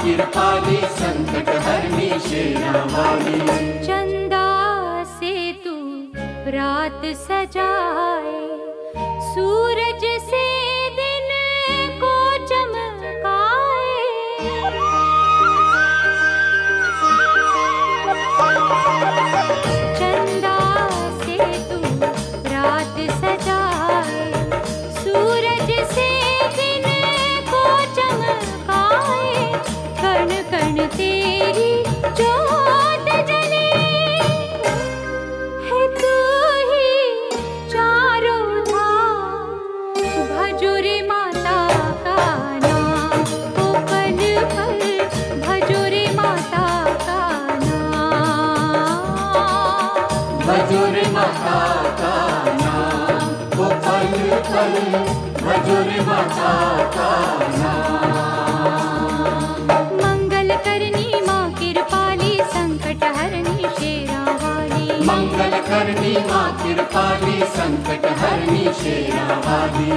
कृपाली संकट हरनी शेरा वाली। चंदा से तू रात सजाए, सूरज से दिन को चमकाए। चंदा से तू रात सजाए, सूरज से दिन को चमकाए। कण कण तेरी जोत जले है, तू ही चारों धाम। भजो रे माता का नाम, ओ पल पल भजो रे माता का नाम। भजो रे माता का नाम, वो पल पल भजो रे माता का नाम। मंगल करनी माँ कृपाली संकट हरनी शेरा वाली। मंगल करनी माँ कृपाली संकट हरनी शेरा वाली।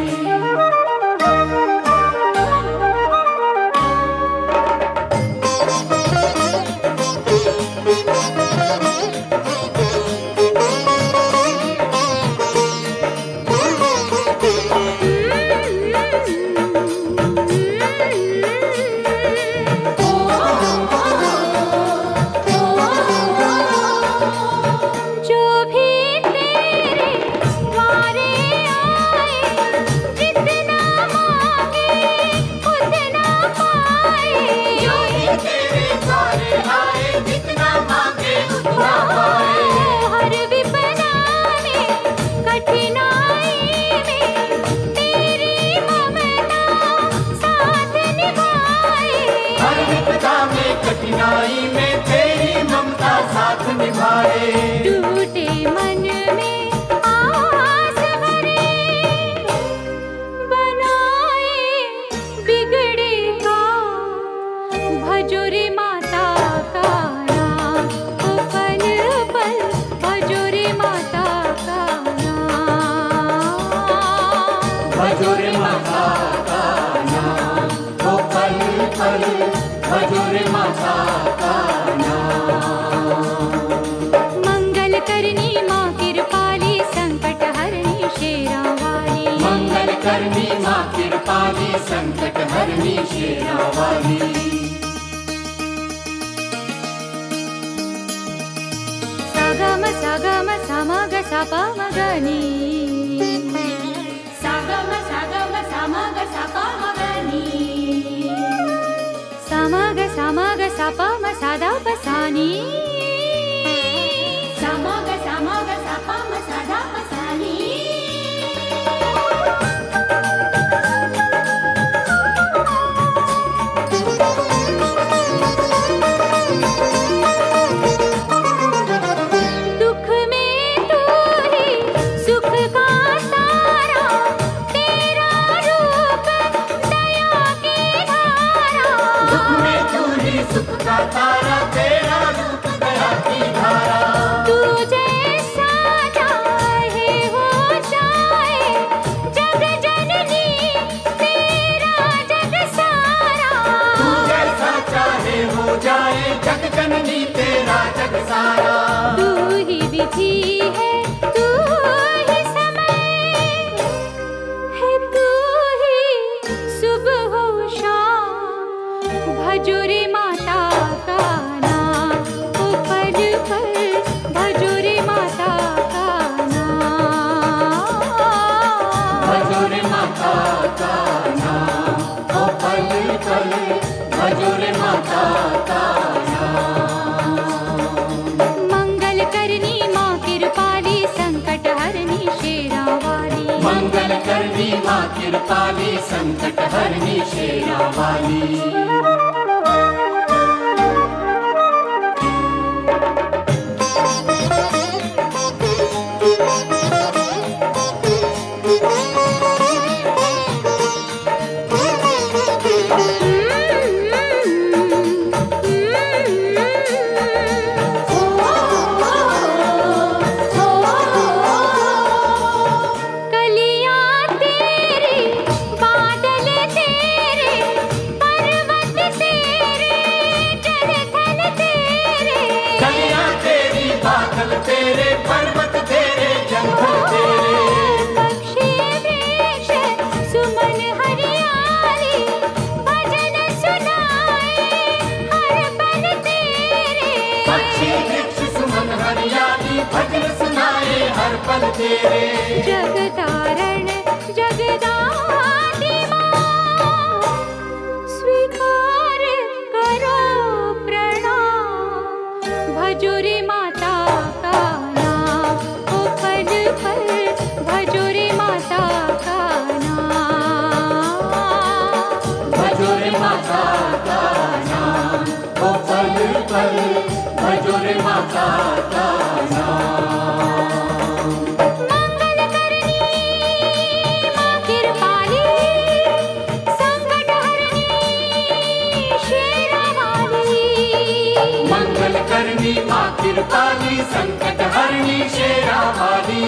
जो भी तेरे द्वारे आए, जितना मांगे उतना पाए। जो भी तेरे द्वारे आए, जितना मांगे उतना पाए। हर विपदा में कठिनाई में तेरी ममता साथ निभाए। हर विपदा में कठिनाई में तेरी ममता साथ निभाए। टूटे मन में आस भरे, बनाए बिगड़े का। भजो रे माता का नाम, ओ पल पल भजो रे माता का नाम। भजो रे माता का नाम, वो पल पल भजो रे माता का नाम। मंगल करनी माँ कृपाली संकट हरनी शेरा वाली। मंगल करनी माँ कृपाली संकट हरनी शेरा वाली। सागम सागम समग सपमगनी, सागम सागम समग सपमगनी। समग समग सपम सदा पसानी, समग समग सपम सदा पसानी। दुख में तू ही सुख का तारा, तेरा रूप दया की धारा। दुख में तू ही सुख का तारा, तेरा रूप दया की धारा। तू जैसा चाहे हो जाए, जग जननी तेरा जग सारा। तू जैसा चाहे हो जाए, जग जननी तेरा जग सारा। तू ही विधि है, तू ही समय है, तू ही सुबह हो शाम। भजो रे माता का नाम, ओ पल पल भजो रे माता का नाम। भजो रे माता का नाम, ओ पल पल भजो रे माता का नाम। मंगल करनी माँ कृपाली संकट हरनी शेरा वाली। मंगल करनी माँ कृपाली संकट हरनी शेरा वाली। कलियां तेरी बादल तेरे पर्वत पल तेरे। जगतारण जगदाती माँ, स्वीकार करो प्रणाम। भजो रे माता का नाम, ओ पल पल भजो रे माता का नाम। भजो रे माता का नाम, ओ पल पल भजो रे माता का नाम। मंगल करनी माँ कृपाली, संकट हरनी शेरा वाली। मंगल करनी माँ कृपाली, संकट हरनी शेरा वाली।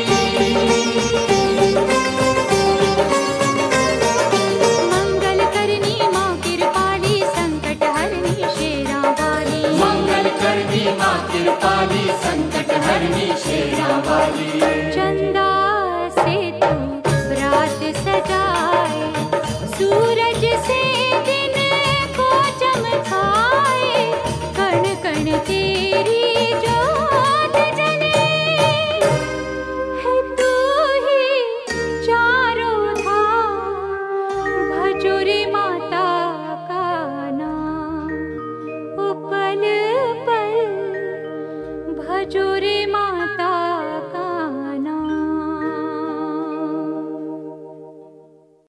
मंगल करनी माँ कृपाली, संकट हरनी शेरा वाली। मंगल करनी माँ कृपाली, संकट हरनी शेरा वाली। चंदा से तू रात सजाए, सूरज से दिन को चमकाए। कण कण तेरी जोत जले, है तू ही चारों धाम। भजो रे माता का नाम, ओ पल पल भजो रे माता।